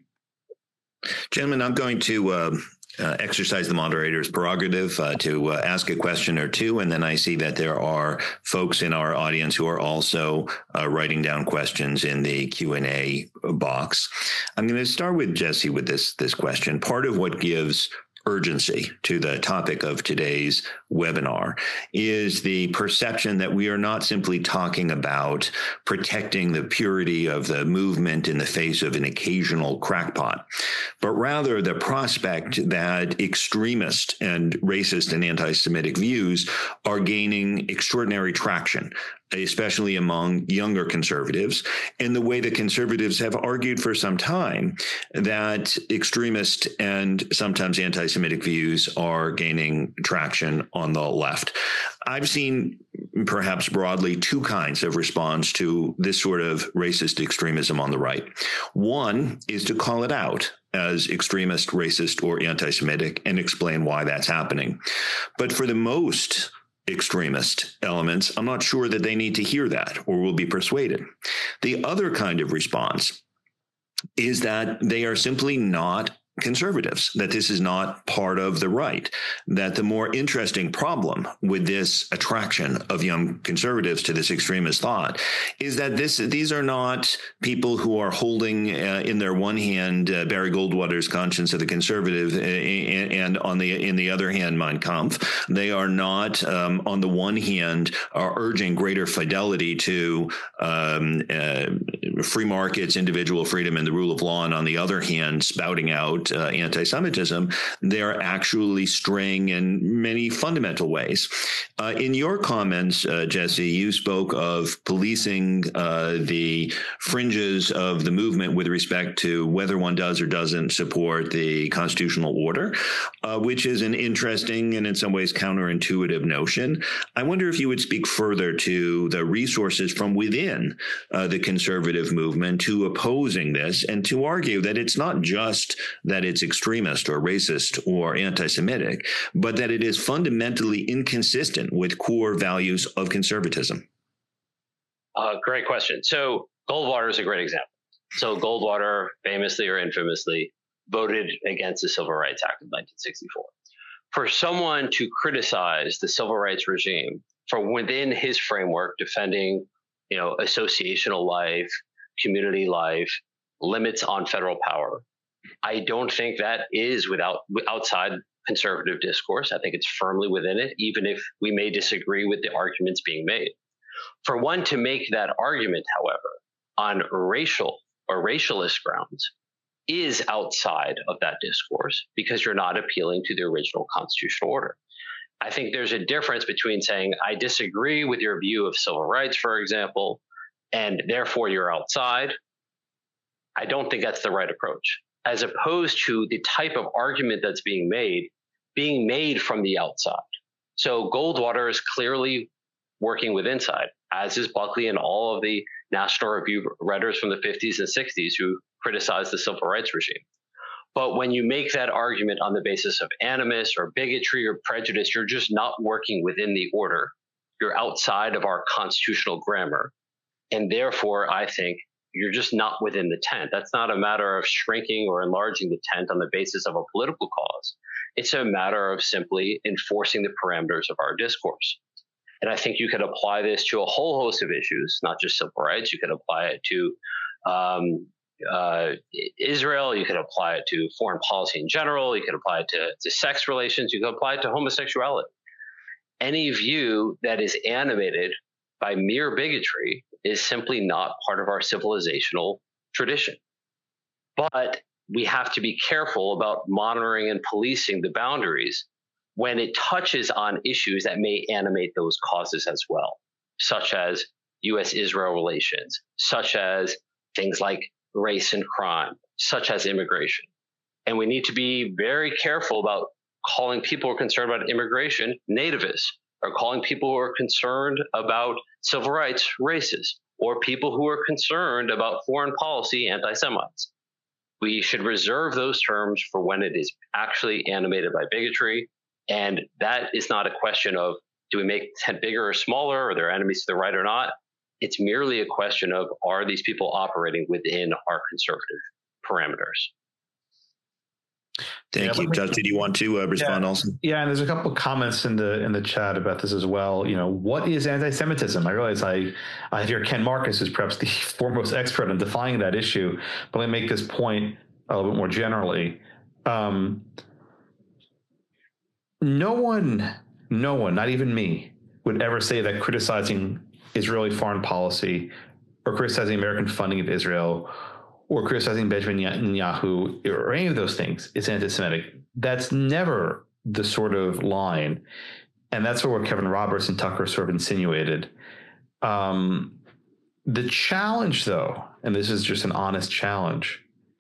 Gentlemen, I'm going to uh, uh, exercise the moderator's prerogative uh, to uh, ask a question or two, and then I see that there are folks in our audience who are also uh, writing down questions in the Q and A box. I'm going to start with Jesse with this this question. Part of what gives urgency to the topic of today's webinar is the perception that we are not simply talking about protecting the purity of the movement in the face of an occasional crackpot, but rather the prospect that extremist and racist and anti-Semitic views are gaining extraordinary traction, especially among younger conservatives, and the way that conservatives have argued for some time that extremist and sometimes anti-Semitic views are gaining traction on the left. I've seen perhaps broadly two kinds of response to this sort of racist extremism on the right. One is to call it out as extremist, racist, or anti-Semitic and explain why that's happening. But for the most extremist elements, I'm not sure that they need to hear that or will be persuaded. The other kind of response is that they are simply not conservatives, that this is not part of the right, that the more interesting problem with this attraction of young conservatives to this extremist thought is that this these are not people who are holding uh, in their one hand uh, Barry Goldwater's Conscience of the Conservative uh, and, and on the in the other hand Mein Kampf. They are not um, on the one hand are urging greater fidelity to um, uh, free markets, individual freedom, and the rule of law, and on the other hand spouting out Uh, anti-Semitism. They're actually straying in many fundamental ways. Uh, in your comments, uh, Jesse, you spoke of policing uh, the fringes of the movement with respect to whether one does or doesn't support the constitutional order, uh, which is an interesting and in some ways counterintuitive notion. I wonder if you would speak further to the resources from within uh, the conservative movement to opposing this and to argue that it's not just that it's extremist or racist or anti-Semitic, but that it is fundamentally inconsistent with core values of conservatism. Uh, great question. So Goldwater is a great example. So Goldwater famously or infamously voted against the Civil Rights Act of nineteen sixty-four. For someone to criticize the civil rights regime from within his framework, defending, you know, associational life, community life, limits on federal power, I don't think that is without outside conservative discourse. I think it's firmly within it, even if we may disagree with the arguments being made. For one to make that argument, however, on racial or racialist grounds is outside of that discourse because you're not appealing to the original constitutional order. I think there's a difference between saying, I disagree with your view of civil rights, for example, and therefore you're outside. I don't think that's the right approach, as opposed to the type of argument that's being made, being made from the outside. So Goldwater is clearly working with inside, as is Buckley and all of the National Review writers from the fifties and sixties who criticized the civil rights regime. But when you make that argument on the basis of animus or bigotry or prejudice, you're just not working within the order. You're outside of our constitutional grammar. And therefore, I think you're just not within the tent. That's not a matter of shrinking or enlarging the tent on the basis of a political cause. It's a matter of simply enforcing the parameters of our discourse. And I think you could apply this to a whole host of issues, not just civil rights. You could apply it to um, uh, Israel. You could apply it to foreign policy in general. You could apply it to, to sex relations. You could apply it to homosexuality. Any view that is animated by mere bigotry is simply not part of our civilizational tradition. But we have to be careful about monitoring and policing the boundaries when it touches on issues that may animate those causes as well, such as U S Israel relations, such as things like race and crime, such as immigration. And we need to be very careful about calling people who are concerned about immigration nativists, or calling people who are concerned about civil rights racists, or people who are concerned about foreign policy anti-Semites. We should reserve those terms for when it is actually animated by bigotry. And that is not a question of, do we make tent bigger or smaller? Are there enemies to the right or not? It's merely a question of, are these people operating within our conservative parameters? Thank yeah, you. Judge, did you want to uh, respond yeah, also? Yeah, and there's a couple of comments in the in the chat about this as well. You know, what is anti-Semitism? I realize I, I have here Ken Marcus, who's perhaps the foremost expert on defining that issue, but let me make this point a little bit more generally. Um, no one, no one, not even me, would ever say that criticizing Israeli foreign policy or criticizing American funding of Israel or criticizing Benjamin Netanyahu or any of those things is anti-Semitic. That's never the sort of line. And that's what Kevin Roberts and Tucker sort of insinuated. Um, the challenge, though, and this is just an honest challenge,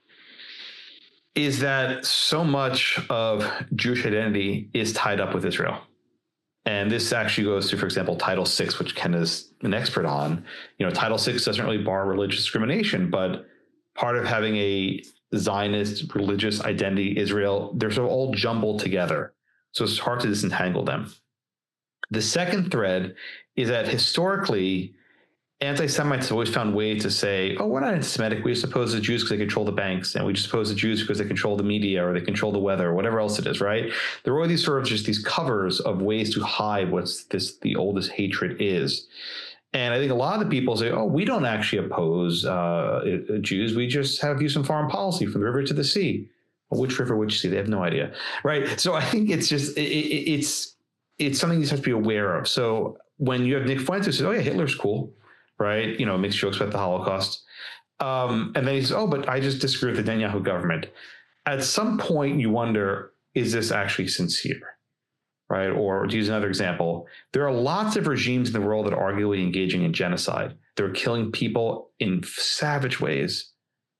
is that so much of Jewish identity is tied up with Israel. And this actually goes to, for example, Title six, which Ken is an expert on. You know, Title six doesn't really bar religious discrimination, but part of having a Zionist religious identity, Israel, they're sort of all jumbled together. So it's hard to disentangle them. The second thread is that historically, anti-Semites have always found ways to say, oh, we're not anti-Semitic. We just oppose the Jews because they control the banks, and we just oppose the Jews because they control the media or they control the weather or whatever else it is, right? There are all these sort of just these covers of ways to hide what's this the oldest hatred is. And I think a lot of the people say, oh, we don't actually oppose uh, Jews. We just have views on foreign policy from the river to the sea. Well, which river, which sea? They have no idea, right? So I think it's just, it, it, it's it's something you have to be aware of. So when you have Nick Fuentes who says, oh, yeah, Hitler's cool, right? You know, makes jokes about the Holocaust. Um, and then he says, oh, but I just disagree with the Netanyahu government. At some point, you wonder, is this actually sincere, right? Or to use another example, there are lots of regimes in the world that are arguably engaging in genocide. They're killing people in savage ways.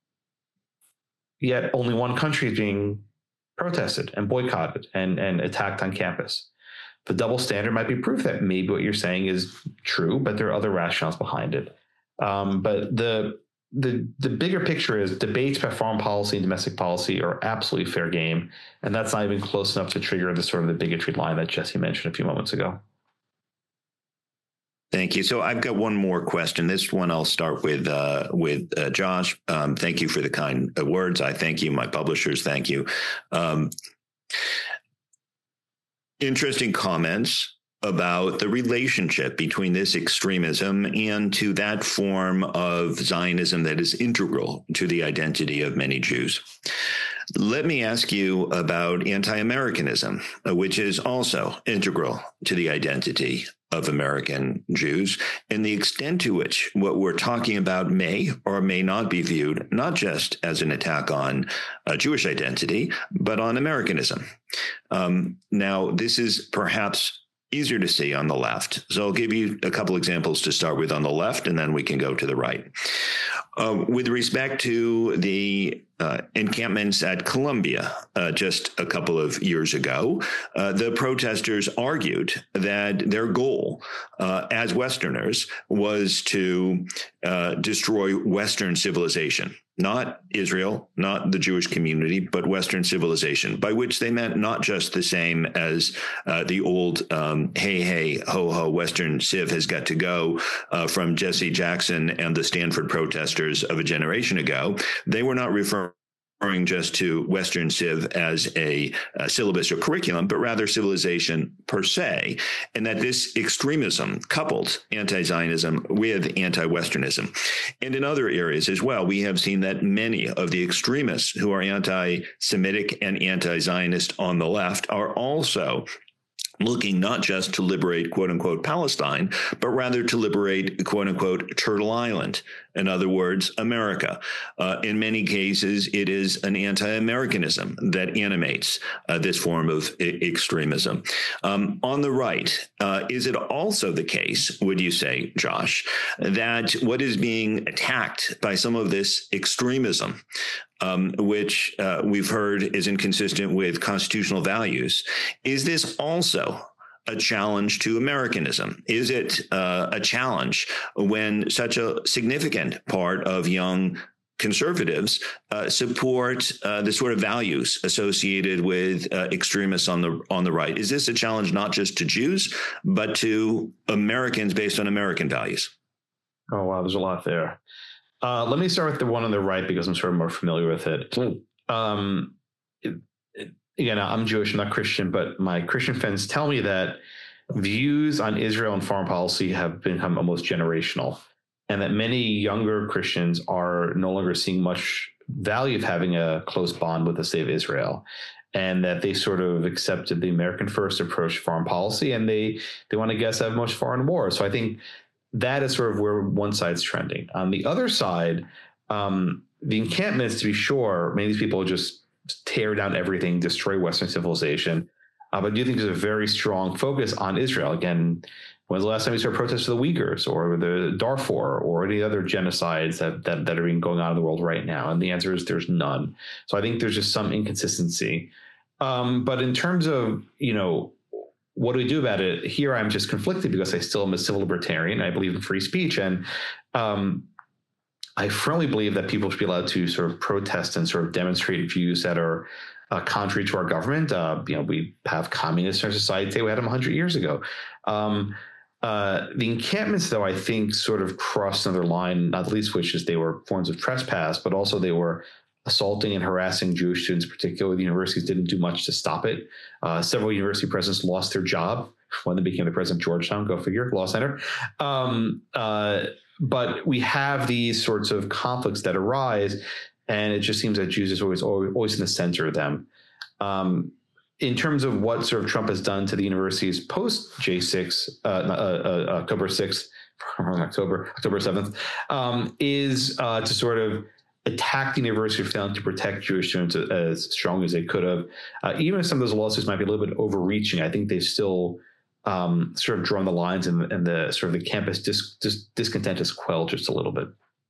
Yet only one country is being protested and boycotted and, and attacked on campus. The double standard might be proof that maybe what you're saying is true, but there are other rationales behind it. Um, but the the the bigger picture is debates about foreign policy and domestic policy are absolutely fair game, and that's not even close enough to trigger the sort of the bigotry line that Jesse mentioned a few moments ago. Thank you. So I've got one more question. This one I'll start with uh, with uh, Josh. Um, thank you for the kind words. I thank you. My publishers, thank you. Um, Interesting comments about the relationship between this extremism and to that form of Zionism that is integral to the identity of many Jews. Let me ask you about anti-Americanism, which is also integral to the identity of American Jews, and the extent to which what we're talking about may or may not be viewed not just as an attack on uh, Jewish identity, but on Americanism. Um, now, this is perhaps easier to see on the left. So I'll give you a couple examples to start with on the left, and then we can go to the right. Uh, with respect to the uh, encampments at Columbia uh, just a couple of years ago, uh, the protesters argued that their goal uh, as Westerners was to uh, destroy Western civilization. Not Israel, not the Jewish community, but Western civilization, by which they meant not just the same as uh, the old um, hey, hey, ho, ho, Western civ has got to go uh, from Jesse Jackson and the Stanford protesters of a generation ago. They were not referring just to Western Civ as a, a syllabus or curriculum, but rather civilization per se, and that this extremism coupled anti-Zionism with anti-Westernism. And in other areas as well, we have seen that many of the extremists who are anti-Semitic and anti-Zionist on the left are also looking not just to liberate, quote unquote, Palestine, but rather to liberate, quote unquote, Turtle Island. In other words, America. Uh, in many cases, it is an anti-Americanism that animates uh, this form of I- extremism. Um, on the right, uh, is it also the case, would you say, Josh, that what is being attacked by some of this extremism, Um, which uh, we've heard is inconsistent with constitutional values, is this also a challenge to Americanism? Is it uh, a challenge when such a significant part of young conservatives uh, support uh, the sort of values associated with uh, extremists on the on the right? Is this a challenge not just to Jews, but to Americans based on American values? Oh, wow, there's a lot there. Uh, let me start with the one on the right because I'm sort of more familiar with it. Um, it, it again, I'm Jewish, I'm not Christian, but my Christian friends tell me that views on Israel and foreign policy have become almost generational, and that many younger Christians are no longer seeing much value of having a close bond with the state of Israel, and that they sort of accepted the American first approach to foreign policy, and they they want to guess have much foreign war. So I think that is sort of where one side's trending. On the other side, um, the encampments, to be sure, many of these people just tear down everything, destroy Western civilization. Uh, but I do think there's a very strong focus on Israel. Again, when's the last time you saw protests for the Uyghurs or the Darfur or any other genocides that, that, that are being going on in the world right now? And the answer is there's none. So I think there's just some inconsistency. Um, but in terms of, you know, what do we do about it? Here, I'm just conflicted because I still am a civil libertarian. I believe in free speech. And um, I firmly believe that people should be allowed to sort of protest and sort of demonstrate views that are uh, contrary to our government. Uh, you know, we have communists in our society. We had them one hundred years ago. Um, uh, the encampments, though, I think sort of crossed another line, not the least which is they were forms of trespass, but also they were assaulting and harassing Jewish students, particularly the universities didn't do much to stop it. Uh, several university presidents lost their job when they became the president of Georgetown, go figure, law center. Um, uh, but we have these sorts of conflicts that arise, and it just seems that Jews is always, always in the center of them. Um, in terms of what sort of Trump has done to the universities post J six, uh, uh, uh, October sixth, October, October seventh, um, is uh, to sort of attack the university for failing to protect Jewish students as strong as they could have. Uh, even if some of those lawsuits might be a little bit overreaching, I think they've still um, sort of drawn the lines, and, and the sort of the campus dis, dis, discontent is quelled just a little bit.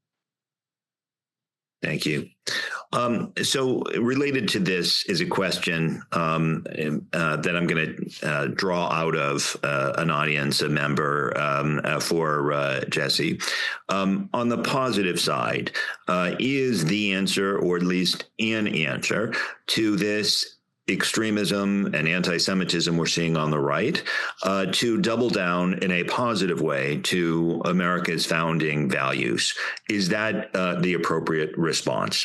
Thank you. Um, so related to this is a question um, uh, that I'm going to uh, draw out of uh, an audience, a member um, uh, for uh, Jesse. Um, on the positive side, uh, is the answer, or at least an answer, to this extremism and anti-Semitism we're seeing on the right, uh, to double down in a positive way to America's founding values? Is that uh, the appropriate response?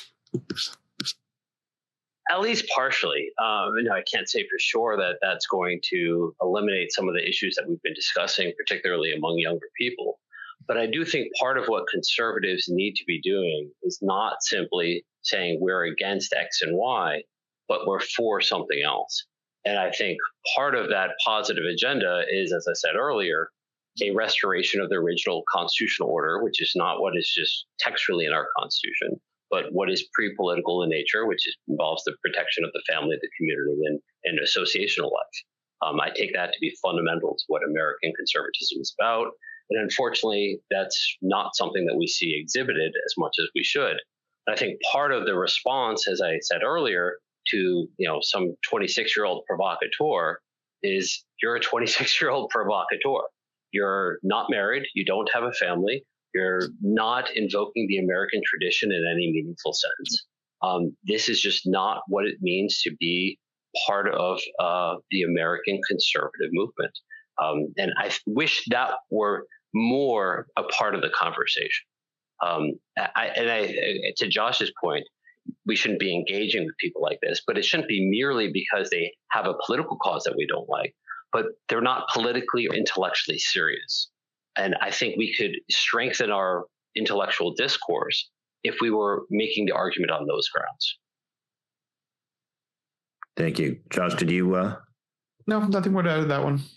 At least partially. Um, you know, I can't say for sure that that's going to eliminate some of the issues that we've been discussing, particularly among younger people. But I do think part of what conservatives need to be doing is not simply saying we're against X and Y, but we're for something else. And I think part of that positive agenda is, as I said earlier, a restoration of the original constitutional order, which is not what is just textually in our Constitution, but what is pre-political in nature, which is, involves the protection of the family, the community, and, and associational life. Um, I take that to be fundamental to what American conservatism is about. And unfortunately, that's not something that we see exhibited as much as we should. And I think part of the response, as I said earlier, to you know some twenty-six-year-old provocateur is you're a twenty-six-year-old provocateur. You're not married. You don't have a family. You're not invoking the American tradition in any meaningful sense. Um, this is just not what it means to be part of uh, the American conservative movement. Um, and I wish that were more a part of the conversation. Um, I, and I, to Josh's point, we shouldn't be engaging with people like this, but it shouldn't be merely because they have a political cause that we don't like, but they're not politically or intellectually serious. And I think we could strengthen our intellectual discourse if we were making the argument on those grounds. Thank you. Josh, did you? Uh... No, nothing more to add to that one.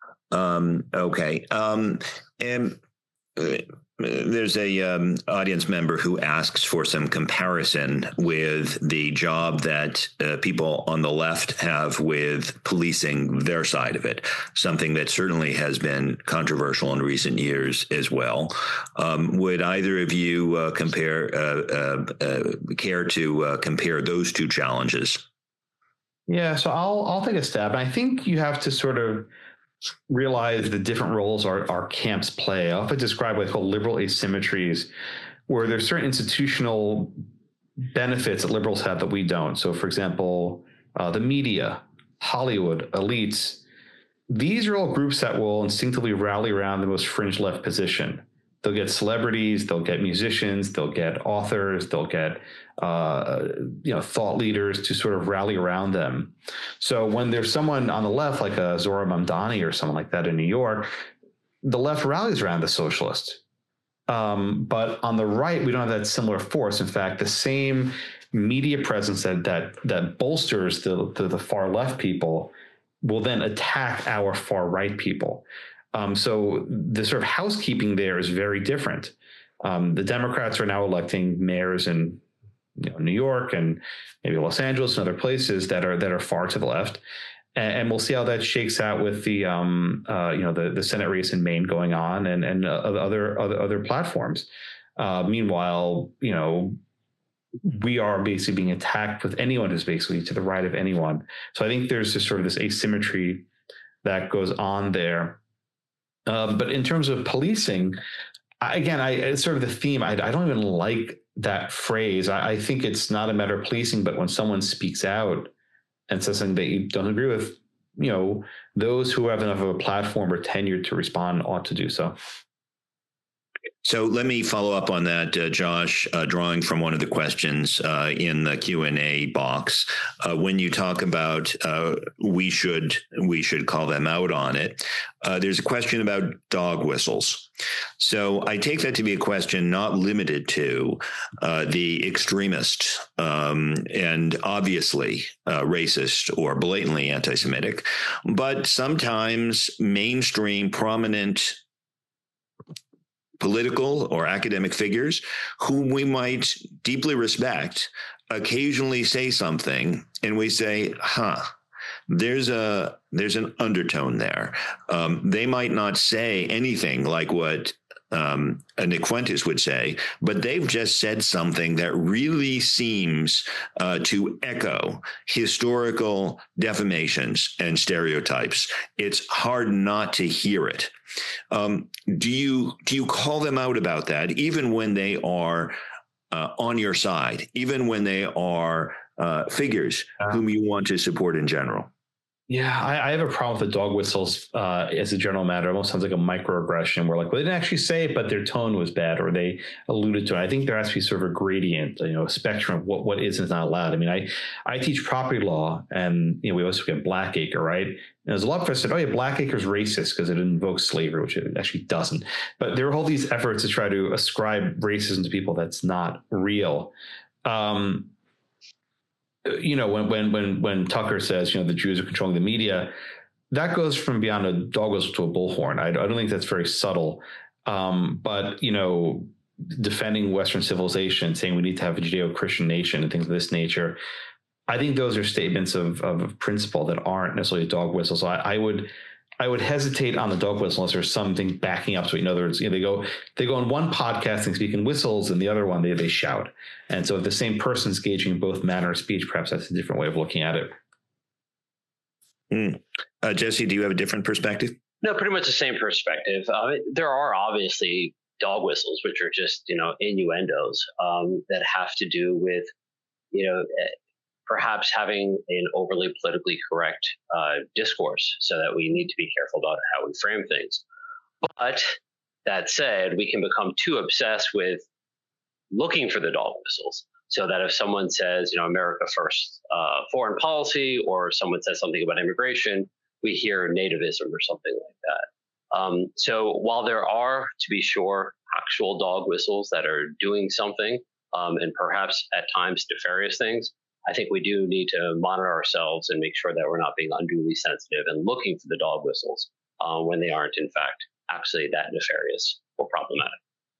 Um, okay. Um, and uh, there's a um, audience member who asks for some comparison with the job that uh, people on the left have with policing their side of it, something that certainly has been controversial in recent years as well. Um, would either of you uh, compare, uh, uh, uh, care to uh, compare those two challenges? Yeah, so I'll I'll take a stab. And I think you have to sort of realize the different roles our, our camps play. I often describe what I call liberal asymmetries, where there's certain institutional benefits that liberals have that we don't. So, for example, uh, the media, Hollywood, elites, these are all groups that will instinctively rally around the most fringe left position. They'll get celebrities, they'll get musicians, they'll get authors, they'll get uh, you know thought leaders to sort of rally around them. So when there's someone on the left, like a Zohran Mamdani or someone like that in New York, the left rallies around the socialist. Um, but on the right, we don't have that similar force. In fact, the same media presence that that that bolsters the the, the far left people will then attack our far right people. Um, so the sort of housekeeping there is very different. Um, the Democrats are now electing mayors in you know, New York and maybe Los Angeles and other places that are that are far to the left, and, and we'll see how that shakes out with the um, uh, you know the, the Senate race in Maine going on and and uh, other other other platforms. Uh, meanwhile, you know. We are basically being attacked with anyone who's basically to the right of anyone. So I think there's just sort of this asymmetry that goes on there. Um, but in terms of policing, I, again, I, it's sort of the theme. I, I don't even like that phrase. I, I think it's not a matter of policing, but when someone speaks out and says something that you don't agree with, you know, those who have enough of a platform or tenure to respond ought to do so. So let me follow up on that, uh, Josh, uh, drawing from one of the questions uh, in the Q and A box. Uh, when you talk about uh, we should we should call them out on it, uh, there's a question about dog whistles. So I take that to be a question not limited to uh, the extremist um, and obviously uh, racist or blatantly anti-Semitic, but sometimes mainstream prominent political or academic figures whom we might deeply respect occasionally say something and we say, huh, there's a there's an undertone there. Um, they might not say anything like what um, a Nick Fuentes would say, but they've just said something that really seems uh, to echo historical defamations and stereotypes. It's hard not to hear it. Um, do you do you call them out about that, even when they are uh, on your side, even when they are uh, figures whom you want to support in general? Yeah, I, I have a problem with the dog whistles uh, as a general matter. It almost sounds like a microaggression where like, well, they didn't actually say it, but their tone was bad or they alluded to it. I think there has to be sort of a gradient, you know, a spectrum of what, what is and is not allowed. I mean, I, I teach property law and, you know, we also get Blackacre, right? And there's a lot of professors said, oh yeah, Blackacre's racist because it invokes slavery, which it actually doesn't. But there are all these efforts to try to ascribe racism to people that's not real. Um, You know, when when when when Tucker says, you know, the Jews are controlling the media, that goes from beyond a dog whistle to a bullhorn. I, I don't think that's very subtle. Um, but, you know, defending Western civilization, saying we need to have a Judeo-Christian nation and things of this nature, I think those are statements of, of principle that aren't necessarily dog whistles. So I, I would I would hesitate on the dog whistle unless there's something backing up. So in other words, you know, they go they go on one podcast and speak in whistles, and the other one they they shout. And so if the same person's gauging both manner of speech, perhaps that's a different way of looking at it. Mm. Uh, Jesse, do you have a different perspective? No, pretty much the same perspective. Uh, there are obviously dog whistles, which are just, you know, innuendos um, that have to do with, you know, perhaps having an overly politically correct uh, discourse, so that we need to be careful about how we frame things. But that said, we can become too obsessed with looking for the dog whistles, so that if someone says, you know, America first uh, foreign policy, or someone says something about immigration, we hear nativism or something like that. Um, so while there are, to be sure, actual dog whistles that are doing something, um, and perhaps at times nefarious things, I think we do need to monitor ourselves and make sure that we're not being unduly sensitive and looking for the dog whistles uh, when they aren't, in fact, actually that nefarious or problematic.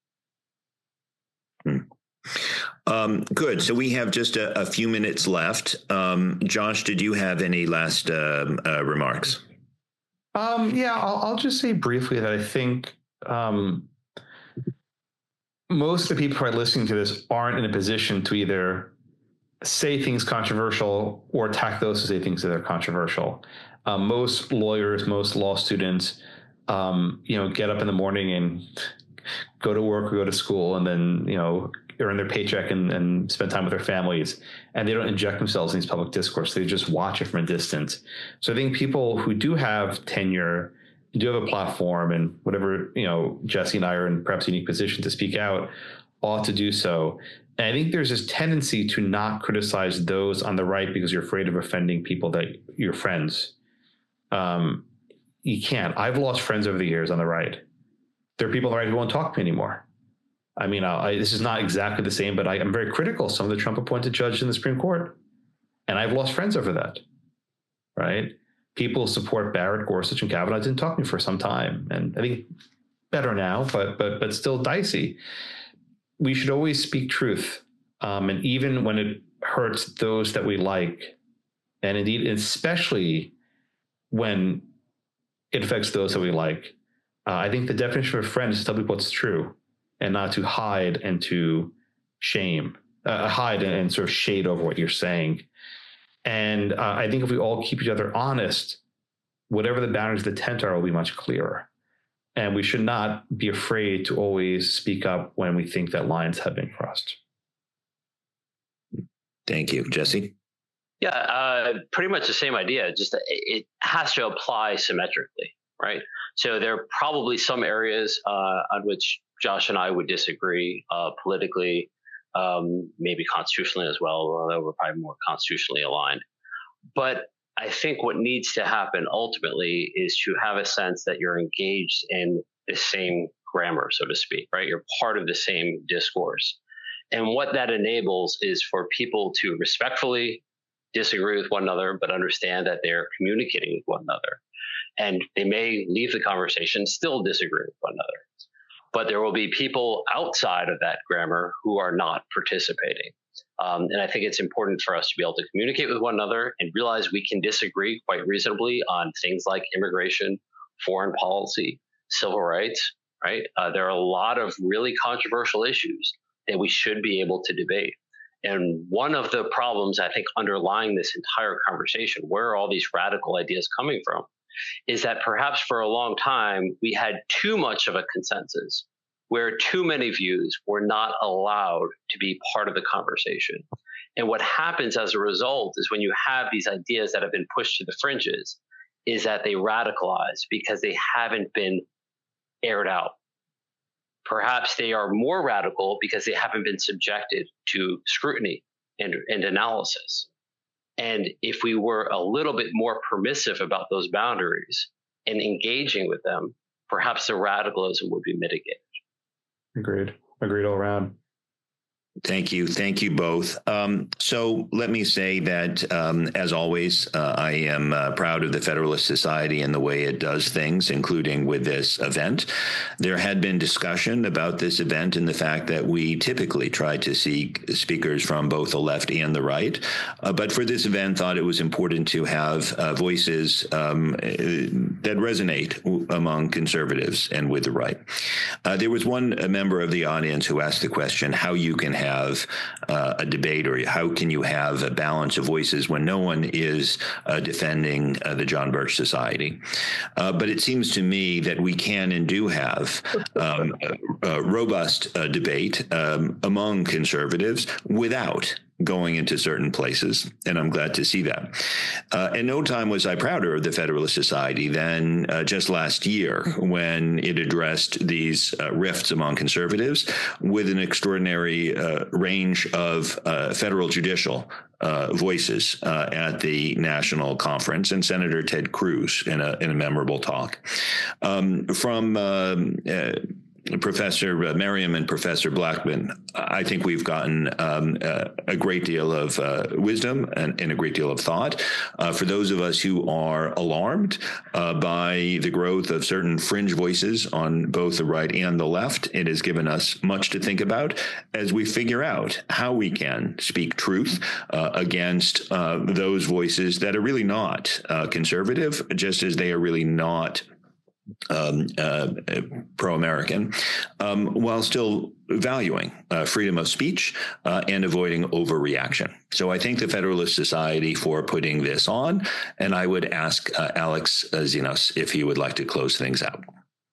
Hmm. Um, good. So we have just a, a few minutes left. Um, Josh, did you have any last uh, uh, remarks? Um, yeah, I'll, I'll just say briefly that I think um, most of the people who are listening to this aren't in a position to either say things controversial or attack those who say things that are controversial. Um, most lawyers, most law students, um, you know, get up in the morning and go to work or go to school, and then, you know, earn their paycheck and, and spend time with their families. And they don't inject themselves in these public discourse. They just watch it from a distance. So I think people who do have tenure, do have a platform, and whatever, you know, Jesse and I are in perhaps a unique position to speak out, ought to do so. And I think there's this tendency to not criticize those on the right because you're afraid of offending people that your friends. Um, you can't. I've lost friends over the years on the right. There are people on the right who won't talk to me anymore. I mean, I, this is not exactly the same, but I, I'm very critical of some of the Trump-appointed judges in the Supreme Court. And I've lost friends over that, right? People support Barrett, Gorsuch, and Kavanaugh didn't talk to me for some time. And I think better now, but but but still dicey. We should always speak truth. Um, and even when it hurts those that we like, and indeed, especially when it affects those that we like, uh, I think the definition of a friend is to tell people what's true and not to hide and to shame, uh, hide and, and sort of shade over what you're saying. And uh, I think if we all keep each other honest, whatever the boundaries of the tent are will be much clearer. And we should not be afraid to always speak up when we think that lines have been crossed. Thank you. Jesse? Yeah, uh, pretty much the same idea. Just that it has to apply symmetrically, right? So there are probably some areas uh, on which Josh and I would disagree uh, politically, um, maybe constitutionally as well, although we're probably more constitutionally aligned. But I think what needs to happen ultimately is to have a sense that you're engaged in the same grammar, so to speak, right? You're part of the same discourse. And what that enables is for people to respectfully disagree with one another, but understand that they're communicating with one another. And they may leave the conversation still disagree with one another. But there will be people outside of that grammar who are not participating. Um, and I think it's important for us to be able to communicate with one another and realize we can disagree quite reasonably on things like immigration, foreign policy, civil rights, right? Uh, there are a lot of really controversial issues that we should be able to debate. And one of the problems I think underlying this entire conversation, where are all these radical ideas coming from, is that perhaps for a long time, we had too much of a consensus where too many views were not allowed to be part of the conversation. And what happens as a result is when you have these ideas that have been pushed to the fringes, is that they radicalize because they haven't been aired out. Perhaps they are more radical because they haven't been subjected to scrutiny and, and analysis. And if we were a little bit more permissive about those boundaries and engaging with them, perhaps the radicalism would be mitigated. Agreed. Agreed all around. Thank you. Thank you both. Um, so let me say that, um, as always, uh, I am uh, proud of the Federalist Society and the way it does things, including with this event. There had been discussion about this event and the fact that we typically try to seek speakers from both the left and the right. Uh, but for this event, thought it was important to have uh, voices um, that resonate among conservatives and with the right. Uh, there was one member of the audience who asked the question, how you can have have uh, a debate, or how can you have a balance of voices when no one is uh, defending uh, the John Birch Society? Uh, but it seems to me that we can and do have um, a, a robust uh, debate um, among conservatives without going into certain places, and I'm glad to see that. Uh, in no time was I prouder of the Federalist Society than uh, just last year, when it addressed these uh, rifts among conservatives with an extraordinary uh, range of uh, federal judicial uh, voices uh, at the national conference, and Senator Ted Cruz in a in a memorable talk. Um, from um, uh, Professor Merriam and Professor Blackman, I think we've gotten um, uh, a great deal of uh, wisdom and, and a great deal of thought. Uh, for those of us who are alarmed uh, by the growth of certain fringe voices on both the right and the left, it has given us much to think about as we figure out how we can speak truth uh, against uh, those voices that are really not uh, conservative, just as they are really not Um, uh, pro-American, um, while still valuing uh, freedom of speech uh, and avoiding overreaction. So I thank the Federalist Society for putting this on, and I would ask uh, Alex uh, Xenos if he would like to close things out.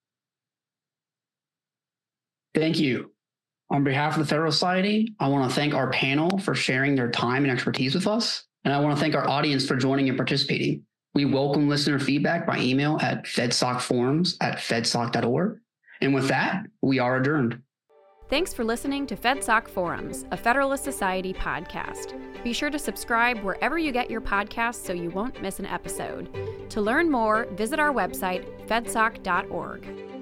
Thank you. On behalf of the Federalist Society, I want to thank our panel for sharing their time and expertise with us, and I want to thank our audience for joining and participating. We welcome listener feedback by email at fedsocforums at fedsoc dot org. And with that, we are adjourned. Thanks for listening to FedSoc Forums, a Federalist Society podcast. Be sure to subscribe wherever you get your podcasts so you won't miss an episode. To learn more, visit our website, fedsoc dot org.